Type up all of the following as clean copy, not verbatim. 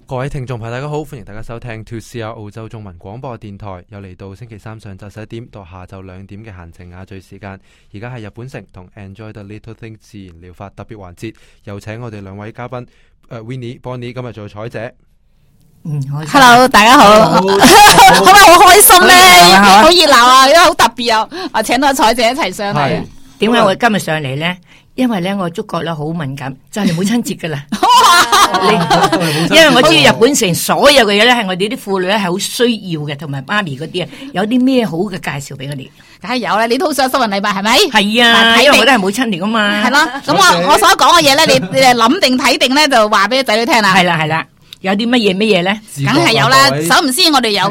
各位聽眾朋友大家好，歡迎大家收聽 2CR 澳洲中文廣播電台，又嚟到星期三上晝11點到下晝2點嘅閒情雅聚時間。而家係日本城同 Enjoy the Little Things 自然療法特別環節，有請我哋兩位嘉賓Winnie、Bonnie 今日做採者。 Hello， 大家好，好開心咧，好熱鬧啊，因為好特別啊，我請到採者一齊上嚟。 點解我今日上嚟咧？因為咧我觸覺咧好敏感，就係母親節噶啦。因為我知道日本城所有嘅嘢咧係我哋啲婦女咧係好需要嘅，同埋媽咪嗰啲啊，有啲咩好嘅介紹俾我哋？ 梗係有啦，你都好想收人禮物係咪？ 係啊，因為我都係母親嚟噶嘛。 係咯，咁我所講嘅嘢咧，你諗定睇定咧，就話俾仔女聽啦。 係啦，有啲乜嘢咧？ 梗係有啦。首唔先我哋有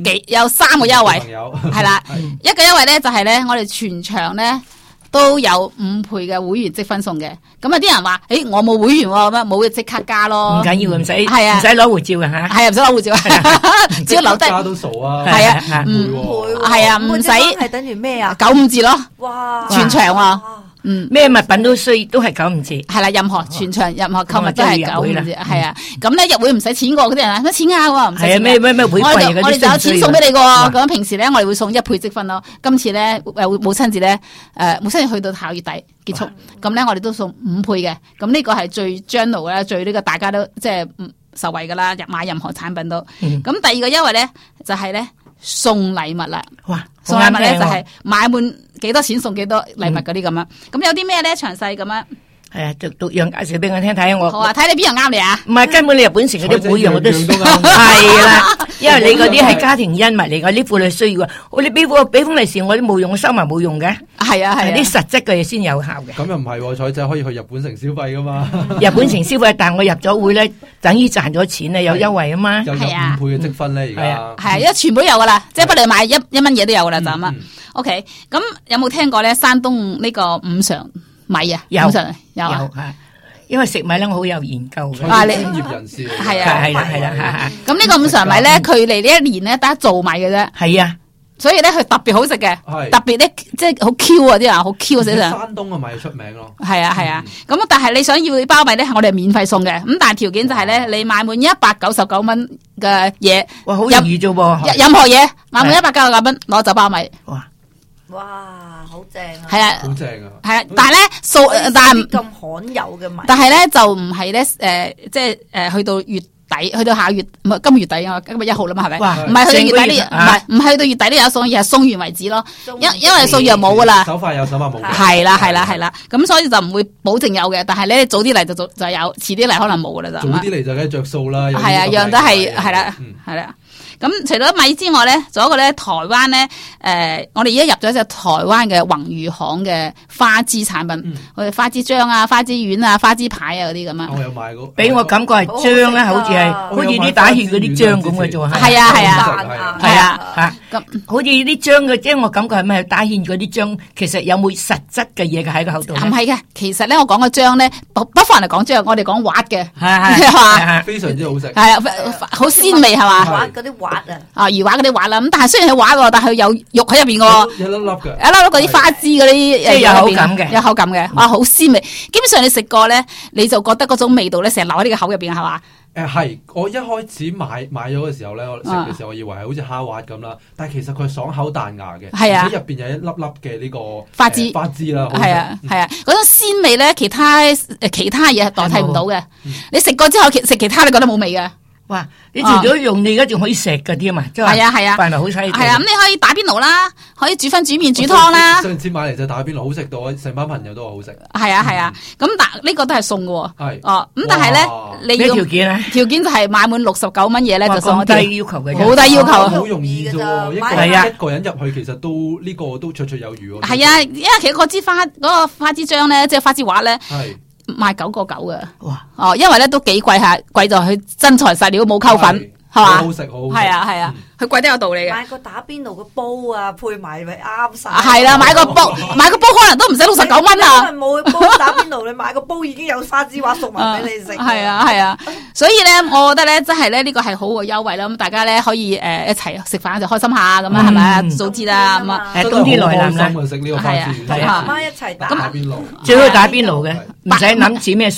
3個優惠，係啦，一個優惠咧就係咧，我哋全場咧都有5倍嘅會員積分送嘅。咁有啲人話，我冇會員喎，咁冇嘅即刻加咯。 唔緊要，唔使攞護照嘅吓。 係啊，唔使攞護照，只要留低。 加都傻啊！ 係啊，唔係啊，唔使係等於咩啊 ？95字咯。 哇！ 全場喎。 咩物品都係95字。 係啦，任何全場任何購物都係95字。係啊，咁咧入會唔使錢㗎，嗰啲人啊，乜錢㗎？唔使。係啊， 咩會費嗰啲。 我哋就有錢送俾你㗎。咁平時咧，我哋會送1倍積分咯。今次咧母親節咧，母親節去到下月底結束，咁咧我哋都送5倍嘅。咁呢個係最 general 啦，最呢個大家都即係受惠㗎啦。買任何產品都。咁第二個優惠咧就係咧送禮物啦。哇！送禮物咧就係買滿幾多錢送幾多禮物嗰啲咁樣。咁有啲咩咧？詳細咁樣。 係啊，逐樣介紹俾我聽睇我。 好啊，睇你邊樣啱你啊？ 唔係，根本你日本城嗰啲每樣我都係啦，因為你嗰啲係家庭恩物嚟㗎，啲婦女需要啊。你俾封利是我都冇用，我收埋冇用嘅。係啊，係啲實質嘅嘢先有效嘅。 咁又唔係，採者可以去日本城消費噶嘛？ 日本城消費，但我入咗會咧，等於賺咗錢咧，有優惠啊嘛。 有5倍嘅積分咧，而家係啊，因為全部都有噶啦，即係不論買一蚊嘢都有噶啦，就咁啊。OK，咁有冇聽過咧？山東呢個五常米啊，有啊， 因為食米咧我好有研究嘅， 專業人士係啊， 係啦。 咁呢個五常米咧，距離呢一年咧得一造米嘅啫。 係啊， 所以咧佢特別好食嘅，特別咧即係好 Q 啊啲人好 Q 死上。 山東嘅米出名咯。 係啊，咁但係你想要包米咧，我哋係免費送嘅。咁但係條件就係咧，你買滿199蚊嘅嘢， 哇，好容易啫喎！ 任何嘢買滿199蚊攞走包米。 哇，好正啊！ 係啊， 好正啊！ 係啊，但係咧但係咁罕有嘅米， 但係咧就唔係咧即係去到月底，去到下月唔係今個月底啊，今日1號啦嘛，係咪？唔係去到月底呢？唔係去到月底都有送，而係送完為止咯。因為送完冇噶啦， 手快有手快冇。 係啦，咁所以就唔會保證有嘅，但係咧早啲嚟就有，遲啲嚟可能冇噶啦就。 早啲嚟就梗係着數啦。 係啊，樣都係啦。咁除咗米之外咧，仲有一個咧，台灣咧，我哋而家入咗隻台灣嘅宏裕行嘅花枝產品，我哋花枝漿啊、花枝丸啊、花枝牌啊嗰啲咁啊。 我有買過， 俾我感覺係漿咧，好似啲打血嗰啲漿咁嘅啫喎。 係啊， 咁好似啲漿嘅，即係我感覺係咩？打血嗰啲漿，其實有冇實質嘅嘢喺個口度？ 唔係嘅，其實咧我講嘅漿咧，不妨嚟講漿，我哋講滑嘅， 係非常之好食。 係啊，好鮮味係嘛？ 滑嗰啲滑魚滑嗰啲滑啦，咁但係雖然係滑喎，但係佢有肉喺入邊嘅， 一粒粒嘅， 一粒粒嗰啲花枝嗰啲，即係有口感嘅， 有口感嘅，哇，好鮮味。基本上你食過咧，你就覺得嗰種味道咧，成日留喺呢個口入邊係嘛？ 係，我一開始買咗嘅時候咧，我食嘅時候我以為係好似蝦滑咁啦，但係其實佢係爽口彈牙嘅，而且入邊有一粒粒嘅呢個花枝啦，係啊，嗰種鮮味咧，其他嘢係代替唔到嘅。你食過之後食其他，你覺得冇味嘅。 哇！你除咗用，你而家仲可以食嗰啲啊嘛，即係係咪好犀利？ 係啊，咁你可以打邊爐啦，可以煮粉、煮麵、煮湯啦。 上次買嚟就打邊爐，好食到成班朋友都話好食。 係啊，咁但呢個都係送嘅。 係咁但係咧，你咩條件咧？ 條件就係買滿69蚊嘢咧，就送一啲。 低要求嘅， 好低要求， 好容易啫喎！一個人入去其實都呢個都綽綽有餘喎。 係啊，因為其實嗰個花枝漿咧，即係花枝滑咧。 係。 賣9.9嘅，哇！因為咧都幾貴下，貴在佢真材實料冇溝粉，係嘛？ 好食好。 係啊，佢貴都有道理嘅。 買個打邊爐嘅煲啊，配埋咪啱晒。 係啦，買個煲可能都唔使69蚊啊。 因為冇煲打邊爐，你買個煲已經有花枝滑熟埋俾你食。 係啊，所以咧，我覺得咧，真係咧呢個係好嘅優惠啦。咁大家咧可以一齊食飯就開心下咁啊，係咪啊？早知啦咁啊。 冬天來臨啦， 食呢個花枝丸， 媽媽一齊打邊爐， 最好打邊爐嘅，唔使諗煮咩餸。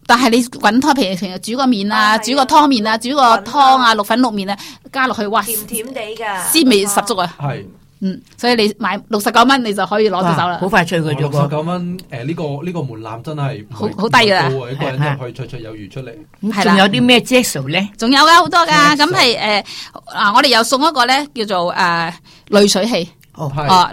但係你滾湯，譬如煮個麵啊，煮個湯麵啊，煮個湯啊，綠粉綠麵啊，加落去，哇， 甜甜地㗎， 鮮味十足啊！ 係所以你買69蚊你就可以攞到手啦。 好快脆嘅啫喎。 69蚊呢個門檻真係好低㗎啦， 一個人入去綽綽有餘出嚟。 係啦， 仲有啲咩 Jazzo 咧？ 仲有㗎好多㗎，咁係我哋又送一個咧叫做濾水器。 係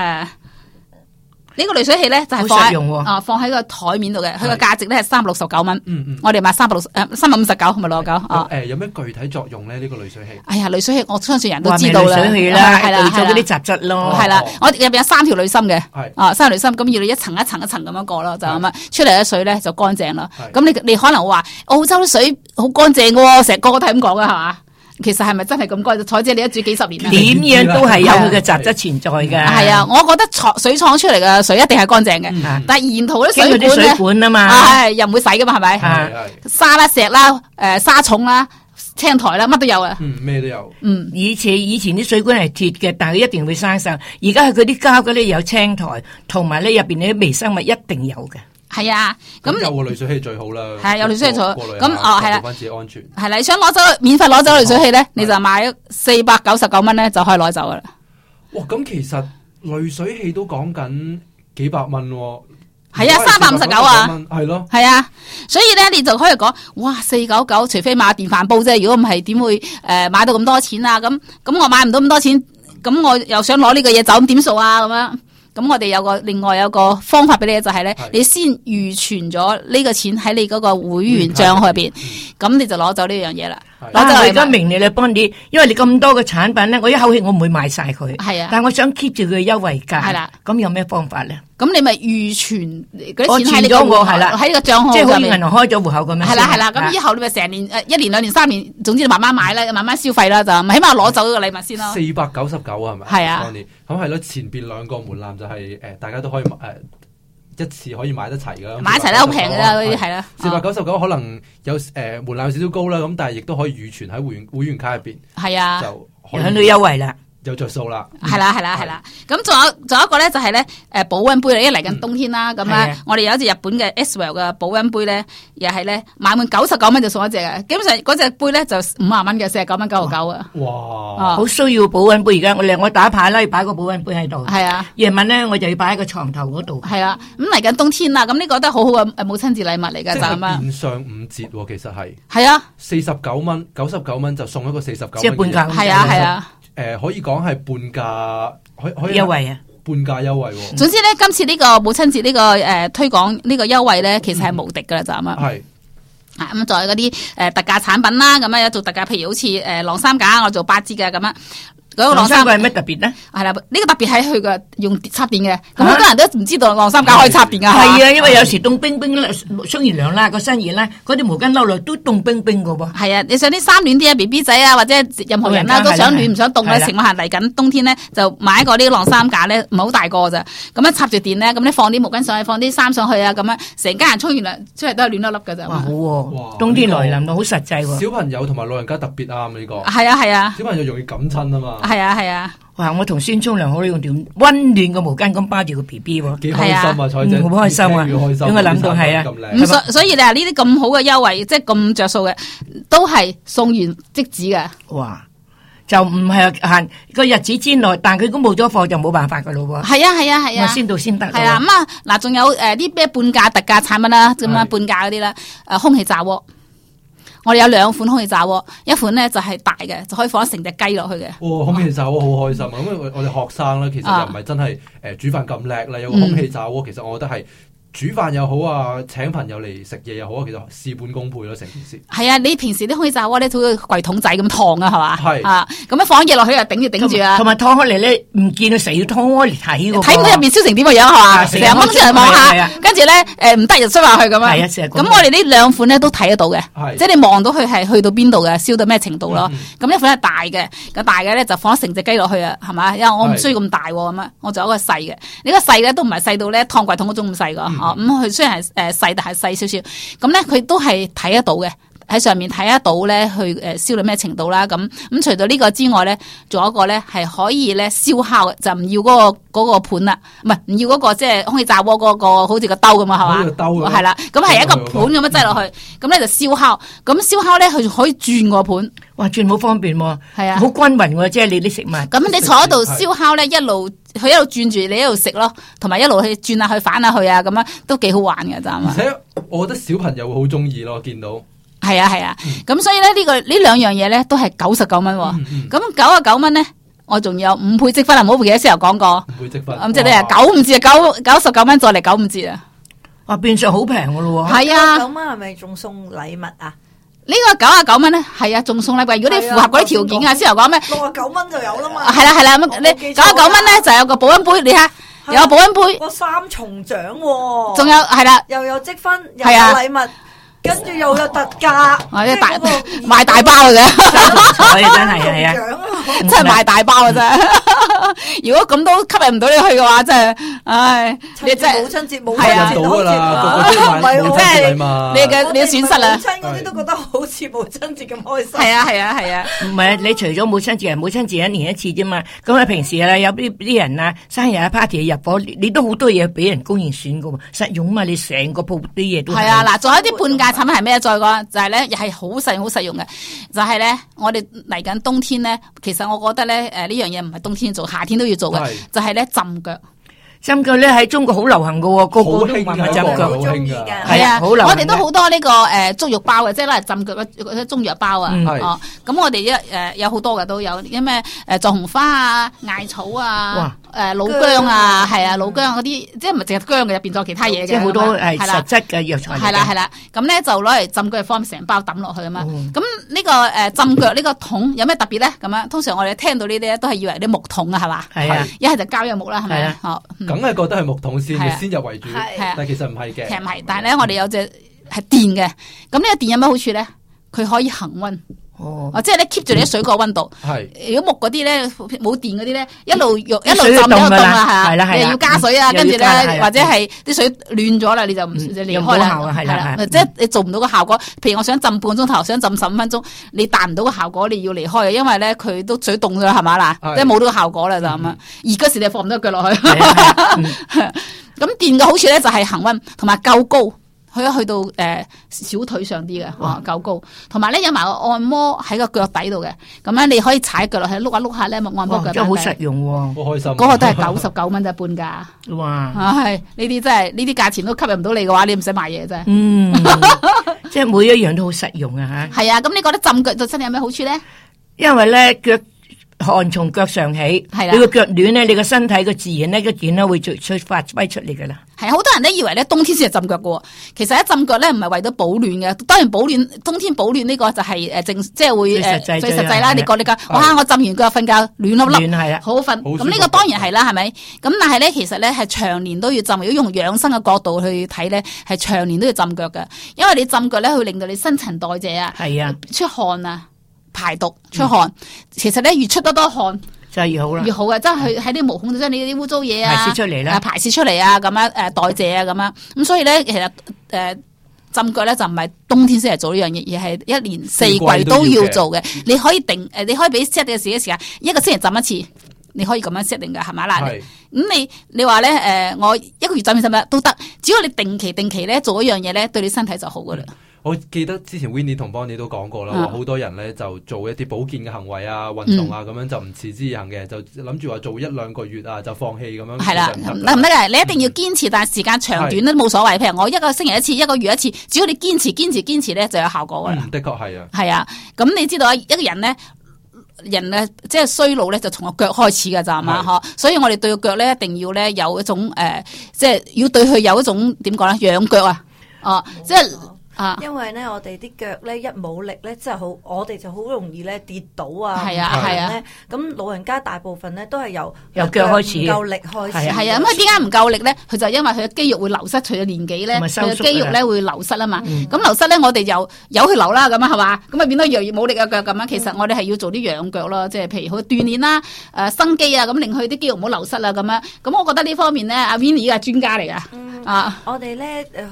呢個濾水器咧就係好實用喎放喺個台面度嘅，佢個價值咧係369蚊。我哋賣359，唔係69。 有咩具體作用咧？呢個濾水器？ 哎呀，濾水器我相信人都知道啦， 濾水器啦， 係啦， 濾咗嗰啲雜質咯。 係啦，我哋入邊有3條濾芯嘅， 係 3條濾芯，咁要你一層一層一層咁樣過咯，就咁啊，出嚟嘅水咧就乾淨啦。咁你可能話澳洲啲水好乾淨嘅喎，成個都係咁講嘅係嘛？其實係咪真係咁乾淨？彩姐你都住幾十年啦， 點樣都係有佢嘅雜質存在㗎。 係啊，我覺得水廠出嚟嘅水一定係乾淨嘅，但係沿途啲水管啊嘛， 係又唔會洗㗎嘛，係咪？沙啦、石啦、沙蟲啦、青苔啦，乜都有啊。 咩都有。 以前啲水管係鐵嘅，但係一定會生鏽。而家係嗰啲膠嗰啲有青苔，同埋咧入邊啲微生物一定有嘅。 係啊，咁有個濾水器最好啦。 係有濾水器最好。咁係啦， 保持安全。 係啦，你想攞走免費攞走濾水器咧，你就買499蚊咧就可以攞走噶啦。 哇，咁其實濾水器都講緊幾百蚊喎。 係啊，359啊， 係咯。 係啊，所以咧你就可以講，哇，499，除非買電飯煲啫，如果唔係點會買到咁多錢啊？咁我買唔到咁多錢，咁我又想攞呢個嘢走，咁點數啊？咁樣。咁我哋另外有個方法俾你，就係咧，你先預存咗呢個錢喺你嗰個會員帳號入邊，咁你就攞走呢樣嘢啦。 我而家明你幫你，因為你咁多嘅產品咧，我一口氣我唔會賣晒佢。 係啊， 但係我想 keep 住佢嘅優惠價。 係啦， 咁有咩方法咧？ 咁你咪預存嗰啲錢喺你個戶口，喺個帳號， 即係好似銀行開咗戶口咁樣。 係啦，咁以後你咪成年1年2年3年，總之你慢慢買啦，慢慢消費啦，就起碼攞走嗰個禮物先咯。 499係咪？ 係啊， 咁係咯，前邊兩個門檻就係大家都可以一次可以買得齊噶， 買齊啦，好平㗎啦，嗰啲係啦。 499可能有門檻有少少高啦，咁但係亦都可以預存喺會員卡入邊。 係啊， 就享到優惠啦。 有着數啦， 係啦，咁仲有一個咧就係咧，保溫杯啦，因為嚟緊冬天啦，咁咧我哋有一隻日本嘅 Eswell 嘅保溫杯咧，又係咧買滿99蚊就送一隻嘅，基本上嗰隻杯咧就50蚊嘅，49蚊99啊。 哇， 好需要保溫杯，而家我打牌啦，要擺個保溫杯喺度。 係啊， 夜晚咧我就要擺喺個床頭嗰度。 係啊，咁嚟緊冬天啦，咁呢個都係好好嘅母親節禮物嚟㗎，就咁啊。 變相5折喎，其實係。 係啊 ，49蚊，99蚊就送一個49蚊。 即係半價。 係啊。 可以講係半價，可以優惠啊！ 半價優惠喎。 總之咧，今次呢個母親節呢個推廣呢個優惠咧，其實係無敵噶啦，就咁啊。 係。 咁仲有嗰啲特價產品啦，咁樣有做特價，譬如好似晾衫架，我做8折嘅咁樣。嗰個晾衫架係咩特別咧？ 係啦，呢個特別喺佢嘅用插電嘅，咁好多人都唔知道晾衫架可以插電噶。 係啊，因為有時凍冰冰啦，沖完涼啦，個身熱啦，嗰啲毛巾褸落都凍冰冰噶噃。 係啊，你想啲衫暖啲啊 ，BB 仔啊，或者任何人啦，都想暖唔想凍咧，情況下嚟緊冬天咧，就買一個呢個晾衫架咧，唔係好大個咋，咁樣插住電咧，咁你放啲毛巾上去，放啲衫上去啊，咁樣成家人沖完涼出嚟都係暖粒粒噶咋。 哇，好喎，冬天來臨咯，好實際喎。 小朋友同埋老人家特別啱呢個。 係啊。 小朋友容易感親啊嘛。 係啊。 哇！我同孫沖涼可以用條溫暖嘅毛巾咁包住個 B B 喎， 幾開心啊！彩姐， 好開心啊！應該諗到係啊。 咁所以你話呢啲咁好嘅優惠，即係咁着數嘅，都係送完即止嘅。 哇！就唔係限個日子之內，但佢如果冇咗貨就冇辦法噶咯喎。 係啊。 先到先得。 係啊，咁啊嗱，仲有啲咩半價特價產品啦，咁啊半價嗰啲啦，空氣炸鍋。我哋有2款空氣炸鍋，一款咧就係大嘅，就可以放成隻雞落去嘅。 空氣炸鍋好開心啊！因為我哋學生咧，其實又唔係真係煮飯咁叻啦，有個空氣炸鍋，其實我覺得係煮飯又好啊，請朋友嚟食嘢又好啊，其實事半功倍咯，成件事。係啊，你平時啲空氣炸鍋咧，好似櫃桶仔咁燙啊，係嘛？ 係啊，咁樣放嘢落去又頂住啊。 同埋燙開嚟咧，唔見到成日要燙開嚟睇喎。 睇唔到入面燒成點嘅樣係嘛？成日掹出嚟望下，跟住咧唔得就摔下去咁啊。 係啊， 咁我哋呢2款咧都睇得到嘅，即係你望到佢係去到邊度嘅，燒到咩程度咯。咁一款係大嘅，咁大嘅咧就放成隻雞落去啊，係嘛？因為我唔需要咁大咁啊，我就有一個細嘅。呢個細咧都唔係細到咧燙櫃桶嗰種咁細噶，咁佢雖然係細，但係細少少。咁咧佢都係睇得到嘅， 喺上面睇得到咧，去燒到咩程度啦。咁除咗呢個之外咧，仲有一個咧係可以咧燒烤嘅，就唔要嗰個盤啦，唔要嗰個即係空氣炸鍋嗰個好似個兜咁啊，係嘛？ 兜係啦，咁係一個盤咁樣擠落去，咁咧就燒烤。咁燒烤咧，佢仲可以轉個盤。 哇，轉好方便喎， 係啊， 好均勻喎，即係你啲食物。 咁你坐喺度燒烤咧，佢一路轉住，你一路食咯，同埋一路去轉下去反下去啊，咁樣都幾好玩嘅，咋嘛？ 而且我覺得小朋友會好中意咯，見到。 係啊，咁所以咧呢兩樣嘢咧都係99蚊喎。咁99蚊咧，我仲有5倍積分啊！唔好記得先頭講過 5倍積分。 咁即係你係95折99蚊再嚟95折啊！ 哇，變相好平噶咯喎。 係啊 ，9蚊係咪仲送禮物啊？ 呢個99蚊咧，係啊，仲送禮物。如果你符合嗰啲條件啊，先頭講咩 ？69蚊就有啦嘛。 係啦，咁你99蚊咧就有個保溫杯，你睇有個保溫杯。 個3重獎喎。 仲有係啦， 又有積分，又有禮物。跟住又有特價， 賣大包嘅啫， 彩啊真係啊， 真係賣大包嘅啫。如果咁都吸引唔到你去嘅話，真係，唉， 你真係母親節冇係啊， 到噶啦， 即係你嘅損失啦。 母親嗰啲都覺得好似母親節咁開心。 係啊， 唔係你除咗母親節，母親節1年1次啫嘛。咁啊，平時啊有啲人啊生日啊 party 入伙，你都好多嘢俾人公然選噶喎，實用嘛，你成個鋪啲嘢都係啊。嗱，仲有啲半價產品係咩？再講就係咧，又係好實用嘅，就係咧，我哋嚟緊冬天咧，其實我覺得咧，呢樣嘢唔係冬天做，夏天都要做嘅，就係咧浸腳。 浸腳咧喺中國好流行噶，個個都話浸腳， 好中意噶。 係啊，我哋都好多呢個足肉包嘅，即係攞嚟浸腳嘅中藥包啊。哦，咁我哋有好多嘅都有，啲咩藏紅花啊、艾草啊、老姜啊，係啊，老姜嗰啲，即係唔係淨係姜嘅，入邊仲有其他嘢嘅。 即係好多係實質嘅藥材。 係啦，咁咧就攞嚟浸腳嘅方面，成包抌落去啊嘛。咁呢個浸腳呢個桶有咩特別咧？咁樣通常我哋聽到呢啲咧，都係以為啲木桶啊，係嘛？ 係啊， 一係就膠木啦，係咪？ 梗係覺得係木桶先入為主，但係其實唔係嘅。 其實唔係，但係咧，我哋有隻係電嘅。咁呢個電有咩好處咧？佢可以恒溫。即係咧 keep 住你啲水果溫度。如果木嗰啲咧冇電嗰啲咧，一路浸一路凍啊，係你又要加水啊，跟住咧或者係啲水暖咗啦，你就唔離開啦，係啦，即係你做唔到個效果。譬如我想浸半個鐘頭，想浸15分鐘，你達唔到個效果，你要離開嘅，因為咧佢都水凍咗啦，係嘛嗱，即係冇到個效果啦就咁啊。熱嗰時你放唔到腳落去。咁電嘅好處咧就係恒溫同埋夠高。去到小腿上啲嘅，夠高，同埋咧有埋個按摩喺個腳底度嘅，咁樣你可以踩腳落去碌下碌下咧，按摩腳底。 真係好實用喎， 好開心。 嗰個都係99蚊啫，半價。 哇！ 係呢啲真係呢啲價錢都吸引唔到你嘅話，你唔使買嘢啫。 即係每一樣都好實用啊嚇。 係啊，咁你覺得浸腳對身體有咩好處咧？ 因為咧腳汗從腳上起，你個腳暖咧，你個身體個自然咧個電咧會發揮出嚟噶啦。 係好多人咧以為咧冬天先係浸腳嘅，其實一浸腳咧唔係為咗保暖嘅，當然冬天保暖呢個就係即係會最實際啦。你覺哇，我浸完腳瞓覺暖粒粒，好瞓。咁呢個當然係啦，係咪？咁但係咧其實咧係長年都要浸。如果用養生嘅角度去睇咧，係長年都要浸腳嘅，因為你浸腳咧會令到你新陳代謝啊，出汗啊。排毒出汗，其實咧越出得多汗就係越好啦， 越好嘅，即係喺啲毛孔度將你啲污糟嘢啊排泄出嚟啦， 排泄出嚟啊，咁樣代謝啊，咁樣咁所以咧，其實浸腳咧就唔係冬天先嚟做呢樣嘢，而係一年4季都要做嘅。你可以你可以俾 set 嘅時間，一個星期浸一次，你可以咁樣 set 定噶，係咪啦？咁你話咧我一個月浸一次都得，只要你定期咧做一樣嘢咧，對你身體就好噶啦。 我記得之前 Winnie 同 Bonnie 都講過啦，話好多人咧就做一啲保健嘅行為啊、運動啊咁樣就唔持之以恆嘅，就諗住話做1-2個月啊就放棄咁樣。係啦，唔得嘅，你一定要堅持，但係時間長短都冇所謂。譬如我一個星期一次，一個月一次，只要你堅持咧就有效果噶啦。 的確係啊。係啊，咁你知道一個人咧，即係衰老咧就從個腳開始噶咋嘛嗬，所以我哋對個腳咧一定要咧有一種即係要對佢有一種點講咧養腳啊，即係。 因為咧，我哋啲腳咧一冇力咧，真係好，我哋就好容易咧跌倒啊。 係啊。 咁老人家大部分咧都係由腳開始， 唔夠力開始。 係啊。咁佢點解唔夠力咧？佢就因為佢嘅肌肉會流失，隨住年紀咧，佢嘅肌肉咧會流失啊嘛。咁流失咧，我哋又由佢流啦，咁啊係嘛。咁啊變得越嚟越冇力嘅腳咁樣。其實我哋係要做啲養腳咯，即係譬如去鍛煉啦，生肌啊，咁令佢啲肌肉唔好流失啦咁樣。咁我覺得呢方面咧，阿 Winnie 係專家嚟噶。 我哋咧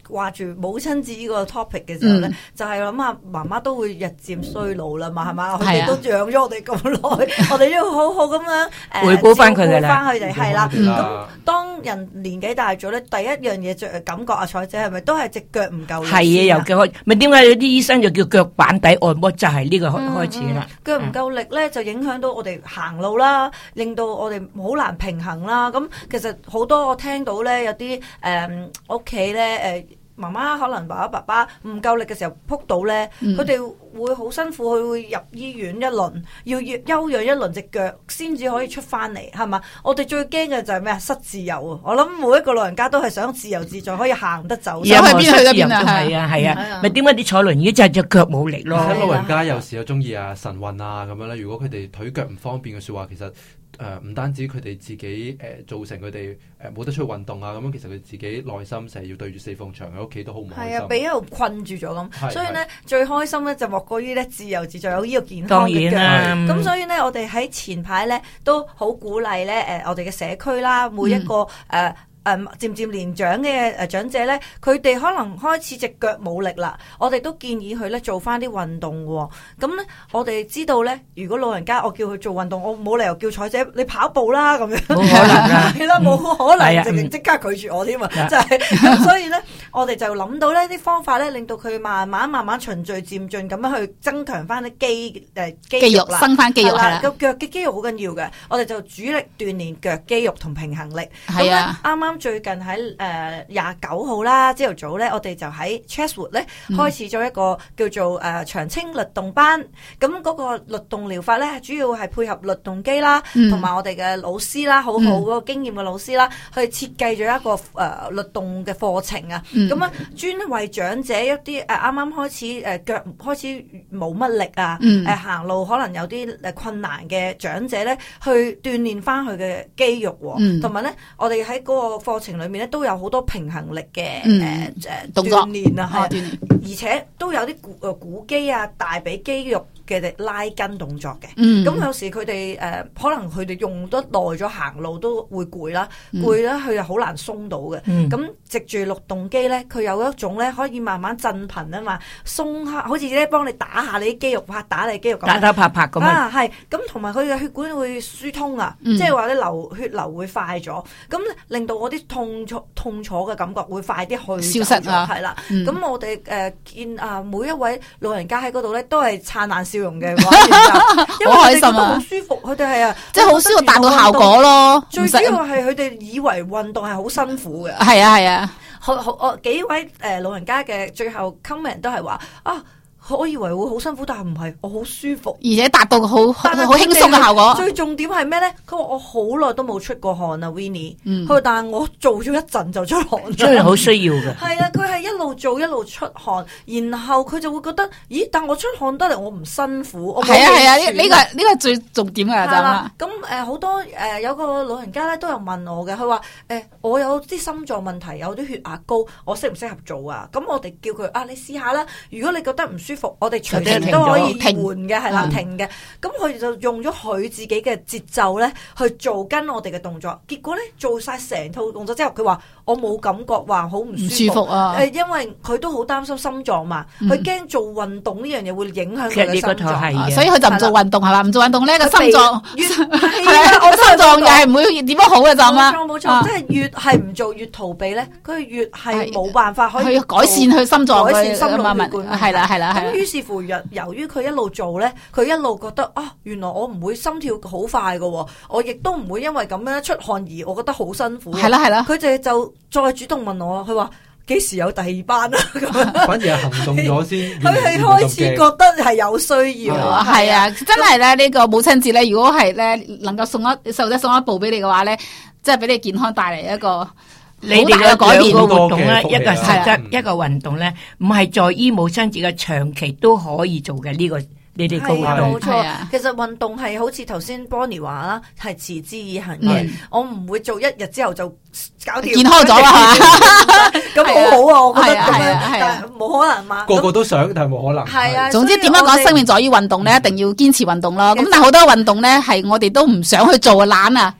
話住母親節呢個 topic 嘅時候咧，就係諗下媽媽都會日漸衰老啦嘛，係嘛？佢哋都養咗我哋咁耐，我哋要好好咁樣回顧翻佢哋啦， 翻佢哋係啦。咁當人年紀大咗咧，第一樣嘢最感覺彩姐係咪都係隻腳唔夠力？ 係啊，由腳開，咪點解有啲醫生就叫腳板底按摩？就係呢個開始啦。 腳唔夠力咧，就影響到我哋行路啦，令到我哋好難平衡啦。咁其實好多我聽到咧，有啲屋企咧媽媽可能爸爸唔夠力嘅時候撲到咧，佢哋會好辛苦，佢會入醫院一輪，要休養一輪隻腳先至可以出翻嚟，係嘛？我哋最驚嘅就係咩啊？失自由啊！我諗每一個老人家都係想自由自在，可以行得走。 想去邊去嗰邊啊？ 係啊，咪點解啲坐輪椅就係隻腳冇力咯？ 而且老人家有時又中意晨運啊咁樣咧。如果佢哋腿腳唔方便嘅説話，其實唔單止佢哋自己造成佢哋冇得出去運動啊咁樣，其實佢自己內心成日要對住四埲牆喺屋企都好唔開心。 係啊，俾喺度困住咗咁。所以咧最開心咧就莫過於咧自由自在有呢個健康嘅腳。 當然啦。 咁所以咧我哋喺前排咧都好鼓勵咧我哋嘅社區啦，每一個漸漸年長嘅長者咧，佢哋可能開始隻腳冇力啦，我哋都建議佢咧做翻啲運動喎。咁咧，我哋知道咧，如果老人家我叫佢做運動，我冇理由叫彩姐你跑步啦咁樣， 冇可能㗎， 係啦，冇可能，直情即刻拒絕我添啊！就係咁，所以咧，我哋就諗到呢啲方法咧，令到佢慢慢循序漸進咁樣去增強翻啲肌肉啦， 生翻肌肉係啦。 個腳嘅肌肉好緊要嘅，我哋就主力鍛煉腳肌肉同平衡力。 係啊， 啱啱最近喺29號啦，朝頭早咧，我哋就喺 Chatswood 咧開始咗一個叫做長青律動班。咁嗰個律動療法咧，主要係配合律動機啦，同埋我哋嘅老師啦，好好嗰個經驗嘅老師啦，去設計咗一個律動嘅課程啊。咁啊，專為長者一啲啱啱開始腳開始冇乜力啊，行路可能有啲困難嘅長者咧，去鍛煉翻佢嘅肌肉，同埋咧，我哋喺嗰個課程裏面咧都有好多平衡力嘅動作鍛煉啊，係，而且都有啲股肌啊、大髀肌肉嘅拉筋動作嘅。咁有時佢哋可能佢哋用得耐咗行路都會攰啦，攰咧佢又好難鬆到嘅。咁藉住律動機咧，佢有一種咧可以慢慢震頻啊嘛，鬆下，好似咧幫你打下你啲肌肉，拍打你肌肉咁， 打打拍拍咁啊，係咁，同埋佢嘅血管會疏通啊，即係話啲血流會快咗，咁令到我啲痛楚嘅感覺會快啲去消失啊， 係啦。咁我哋見每一位老人家喺嗰度咧都係燦爛笑容嘅，好開心啊，好舒服，佢哋係啊， 即係好舒服達到效果咯。 最主要係佢哋以為運動係好辛苦嘅， 係啊係啊。 我幾位老人家嘅最後 comment 都係話啊。我以為會好辛苦，但係唔係，我好舒服， 而且達到好輕鬆嘅效果。 最重點係咩咧？佢話我好耐都冇出過汗啊 Winnie。佢話但係我做咗一陣就出汗， 真係好需要嘅。 係啊，佢係一路做一路出汗，然後佢就會覺得，咦？但我出汗得嚟，我唔辛苦。 係啊，呢個最重點嘅就係啦。 咁好多有個老人家咧都有問我嘅，佢話我有啲心臟問題，有啲血壓高，我適唔適合做啊？咁我哋叫佢你試下啦。如果你覺得唔舒服，我哋隨時都可以換嘅，係啦，停嘅。咁佢就用咗佢自己嘅節奏咧去做跟我哋嘅動作，結果咧做晒成套動作之後，佢話我冇感覺話好唔舒服啊。因為佢都好擔心心臟嘛，佢驚做運動呢樣嘢會影響佢嘅心臟， 所以佢就唔做運動係嘛？唔做運動咧個心臟係啊，我心臟又係唔會點樣好嘅就嘛。 冇錯，即係越係唔做越逃避咧，佢越係冇辦法可以改善佢心臟改善心腦血管。 係啦係啦。 於是乎，由於佢一路做咧，佢一路覺得原來我唔會心跳好快㗎，我亦都唔會因為咁樣出汗而我覺得好辛苦。 係啦係啦， 佢哋就再主動問我，佢話幾時有第二班啊？ 反而係行動咗先。 佢係開始覺得係有需要。 係啊，真係咧呢個母親節咧，如果係咧能夠細路仔送一步俾你嘅話咧，即係俾你健康帶嚟一個。 你哋嘅改變個活動咧，一個實質，一個運動咧，唔係在於母親節嘅長期都可以做嘅呢個。你哋個活動冇錯，其實運動係好似頭先 Bonnie 話啦，係持之以恆嘅。我唔會做一日之後就搞掂， 健康咗啦， 咁好好啊！我覺得咁樣，但係冇可能嘛。 個個都想，但係冇可能。 係啊， 總之點樣講，生命在於運動咧，一定要堅持運動咯。咁但係好多運動咧，係我哋都唔想去做，懶啊。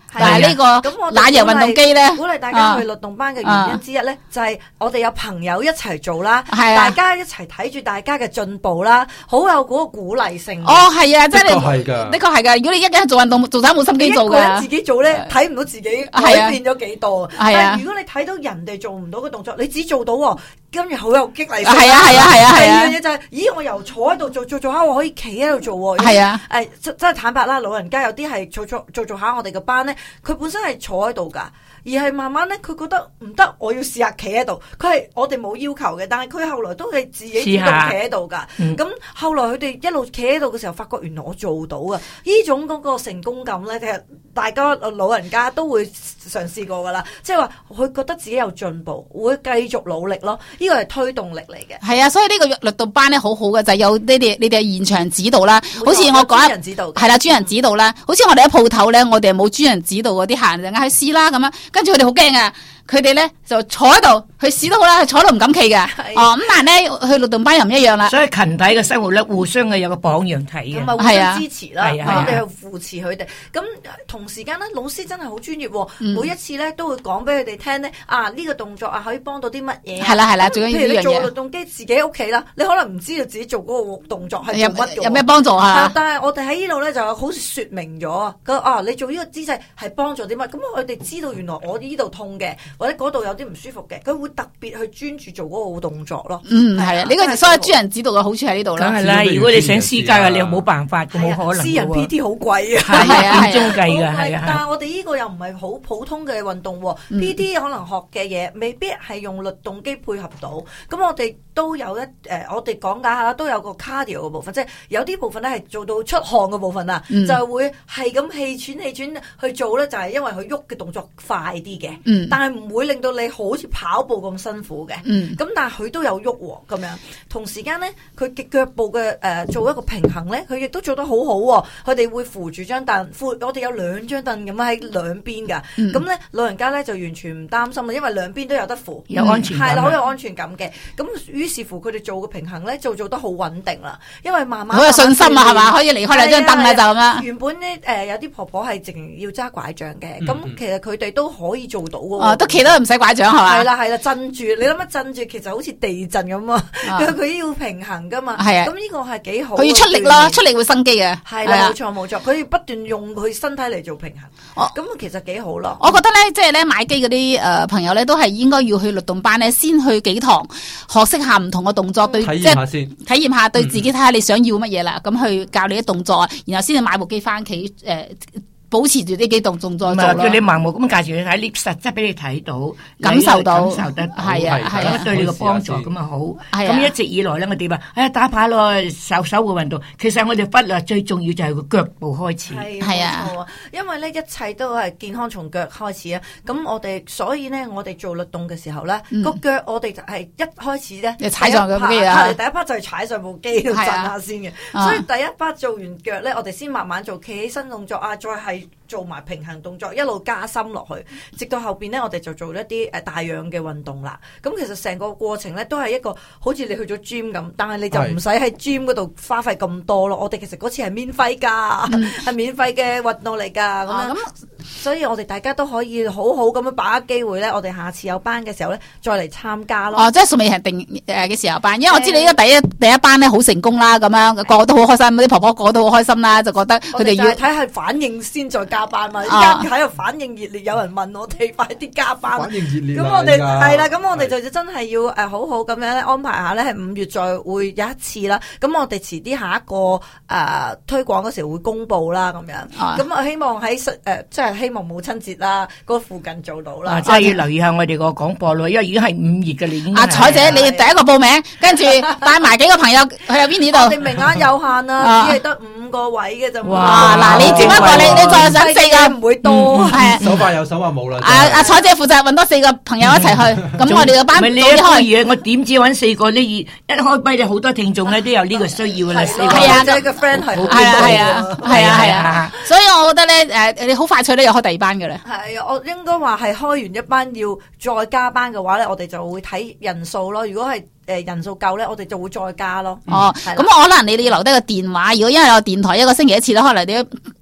但係呢個咁我哋懶人運動機咧， 鼓勵大家去律動班嘅原因之一咧，就係我哋有朋友一齊做啦， 係啊大家一齊睇住大家嘅進步啦，好有嗰個鼓勵性。 哦，係啊，真係的確係㗎的確係㗎。如果你一個人做運動，做晒冇心機做一個人㗎自。己做咧，睇唔到自己改變咗幾多。 係啊但係如果你睇到人哋做唔到嘅動作，你只做到喎，跟住好有激勵性。 係啊係啊係啊係啊第二樣嘢就係，咦，我由坐喺度做下，我可以企喺度做喎。 係啊， 真係坦白啦，老人家有啲係做下我哋嘅班咧，佢本身係坐喺度㗎。而係慢慢咧，佢覺得唔得，我要試下企喺度。佢係我哋冇要求嘅，但係佢後來都係自己主動企喺度㗎。咁後來佢哋一路企喺度嘅時候，發覺原來我做到啊！呢種嗰個成功感咧，其實大家老人家都會嘗試過㗎啦。即係話佢覺得自己有進步，會繼續努力咯。呢個係推動力嚟嘅。 係啊，所以呢個律動班咧好好嘅就係有你哋現場指導啦。好似我講專人指導係啦，專人指導啦。好似我哋喺鋪頭咧，我哋冇專人指導嗰啲客人就嗌去試啦咁樣。跟住佢哋好驚啊！佢哋咧就坐喺度，去試都好啦，坐喺度唔敢企嘅。哦，咁但係咧去律動班又唔一樣啦。 所以群體嘅生活咧，互相嘅有個榜樣睇嘅， 咁啊互相支持啦， 係啊我哋去扶持佢哋。咁同時間咧，老師真係好專業喎，每一次咧都會講俾佢哋聽咧，呢個動作啊可以幫到啲乜嘢。 係啦係啦，最緊要呢樣嘢。 譬如你做律動機自己屋企啦，你可能唔知道自己做嗰個動作係做乜嘅。 有咩幫助啊？ 但係我哋喺呢度咧就好似説明咗啊，你做呢個姿勢係幫助啲乜？咁我哋知道原來我呢度痛嘅，或者嗰度有啲唔舒服嘅，佢會特別去專注做嗰個動作咯。 係啊，呢個所有專人指導嘅好處喺呢度啦。 梗係啦，如果你想私教啊，你又冇辦法，冇可能。 私人 PT 好貴啊， 係啊，點鐘計㗎，係啊。 但係我哋呢個又唔係好普通嘅運動，PT 可能學嘅嘢未必係用律動機配合到。咁我哋都有我哋講解下啦，都有個 cardio 嘅部分，即係有啲部分咧係做到出汗嘅部分啊，就會係咁氣喘去做咧，就係因為佢喐嘅動作快啲嘅，但係唔會令到你好似跑步咁辛苦嘅。咁但係佢都有喐喎，咁樣同時間咧，佢嘅腳部嘅做一個平衡咧，佢亦都做得好好喎。佢哋會扶住張凳，我哋有兩張凳咁喺兩邊㗎。咁咧老人家咧就完全唔擔心啦，因為兩邊都有得扶， 有安全感， 係啦，好有安全感嘅。咁於是乎佢哋做個平衡咧，做得好穩定啦。因為慢慢好有信心啊，係嘛？可以離開兩張凳啦，就咁啦。 原本咧有啲婆婆係淨要揸拐杖嘅，咁其實佢哋都可以做到嘅。 哦，都企得唔使拐杖係嘛？ 係啦，震住，你諗下震住，其實好似地震咁啊！佢要平衡噶嘛。係啊。咁呢個係幾好。 佢要出力咯，出力會生機嘅。 係啦，冇錯，佢要不斷用佢身體嚟做平衡。咁其實幾好咯。 我覺得咧，即係咧買機嗰啲朋友咧，都係應該要去律動班咧，先去幾堂學識下唔同嘅動作，對， 體驗下先， 體驗下對自己睇下你想要乜嘢啦，咁去教你啲動作，然後先至買部機翻屋企保持住呢幾動作做咯。 叫你盲目咁介紹你睇，你實質俾你睇到， 感受到， 感受得係啊， 咁對你個幫助咁啊好。 係啊。 咁一直以來咧，我哋話打牌咯，手護運動，其實我哋忽略最重要就係個腳部開始。 係啊，因為咧一切都係健康從腳開始啊。咁我哋所以咧，我哋做律動嘅時候咧，個腳我哋就係一開始咧， 踩上部機啊。 第一 part 就係踩上部機度震下先嘅。所以第一 part 做完腳咧，我哋先慢慢做企起身動作啊，再係做埋平衡動作，一路加深落去，直到後邊咧，我哋就做一啲大氧嘅運動啦。咁其實成個過程咧，都係一個好似你去咗 gym 咁，但係你就唔使喺 gym 嗰度花費咁多咯。我哋其實嗰次係免費㗎，係免費嘅運動嚟㗎。咁樣，所以我哋大家都可以好好咁樣把握機會咧。我哋下次有班嘅時候咧，再嚟參加咯。 哦，即係仲未係定嘅時候班，因為我知你呢個第一班咧好成功啦，咁樣個個都好開心，啲婆婆個個都好開心啦，就覺得佢哋要睇下反應先再加班嘛。而家喺度反應熱烈，有人問我哋快啲加班。 反應熱烈， 咁我哋係啦，咁我哋就真係要好好咁樣咧安排下咧，係5月再會有一次啦。咁我哋遲啲下一個推廣嗰時會公佈啦，咁樣。咁我希望喺即係希望母親節啦嗰附近做到啦。 即係要留意下我哋個廣播咯，因為已經係5月嘅啦，已經。 彩姐，你第一個報名，跟住帶埋幾個朋友去入邊呢度。 我哋名額有限啊，只係得5個位嘅啫。 哇！嗱，你只不過你再想4個唔會多， 手快有，手快冇啦。 阿彩姐負責揾多4個朋友一齊去，咁我哋個班早啲開嘢，我點知揾4個呢？一開班就好多聽眾咧，都有呢個需要噶啦。 係啊， 即係個 friend 係啊，所以我覺得咧，你好快脆咧又開第二班嘅咧。 係，我應該話係開完一班要再加班嘅話咧，我哋就會睇人數咯。如果係人數夠咧，我哋就會再加咯。 咁可能你哋要留低個電話。如果因為有電台1個星期一次咧，可能你要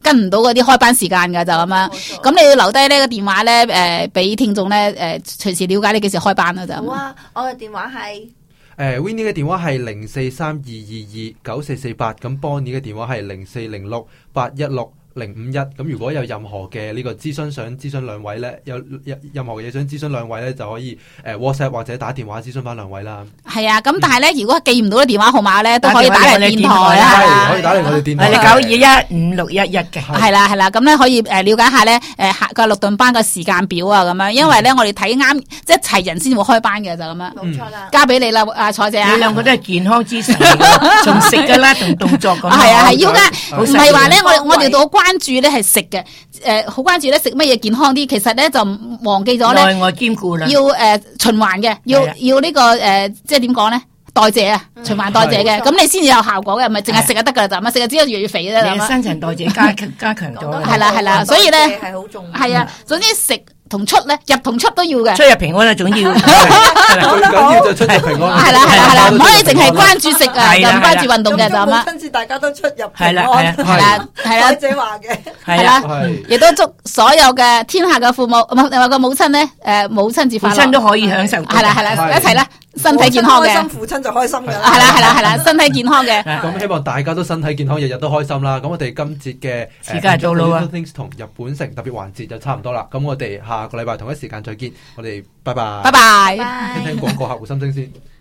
跟唔到嗰啲開班時間㗎就咁樣。 冇錯咁你要留低呢個電話咧，俾聽眾咧隨時了解你幾時開班啦就。 好啊，我嘅電話係 Winnie 嘅電話係0432229448，咁 Bonnie 嘅電話係0406816051。咁如果有任何嘅呢個諮詢想諮詢兩位咧，有任何嘅嘢想諮詢兩位咧，就可以WhatsApp 或者打電話諮詢翻兩位啦。 係啊，咁但係咧，如果記唔到啲電話號碼咧，都可以打嚟電台係啊。 可以打嚟我哋電台。 係9215611嘅。 係啦係啦，咁咧可以了解下咧個律動班嘅時間表啊咁樣，因為咧我哋睇啱即係一齊人先會開班嘅就咁樣。 冇錯啦。 交俾你啦，阿彩姐啊。 你兩個都係健康之神嚟㗎，仲食㗎啦，同動作咁。 係啊係要㗎， 好唔係話咧我哋到關注咧係食嘅，好關注咧食乜嘢健康啲，其實咧就忘記咗咧內外兼顧啦。 要循環嘅，要呢個即係點講咧？代謝啊，循環代謝嘅，咁你先至有效果嘅，唔係淨係食就得噶啦，就咁食就只有越嚟越肥啫， 你嘅新陳代謝加強咗啦。 係啦係啦，所以咧係好重要。 係啊，總之食同出咧，入同出都要嘅。 出入平安啊，總要。 最緊要就出入平安。 係啦係啦係啦，唔可以淨係關注食啊，就唔關注運動嘅就咁啊。 親自大家都出入平安。 係啦係啦係啦， 姐話嘅係啦，亦都祝所有嘅天下嘅父母唔係個母親咧，母親節快樂。 父親都可以享受。 係啦係啦，一齊啦，身體健康嘅。 開心父親就開心㗎啦。 係啦係啦係啦，身體健康嘅。 咁希望大家都身體健康，日日都開心啦。咁我哋今節嘅時間到啦啊， 同日本城特別環節就差唔多啦。咁我哋下個禮拜同一時間再見，我哋拜拜。 拜拜。 聽聽廣告客戶心聲先。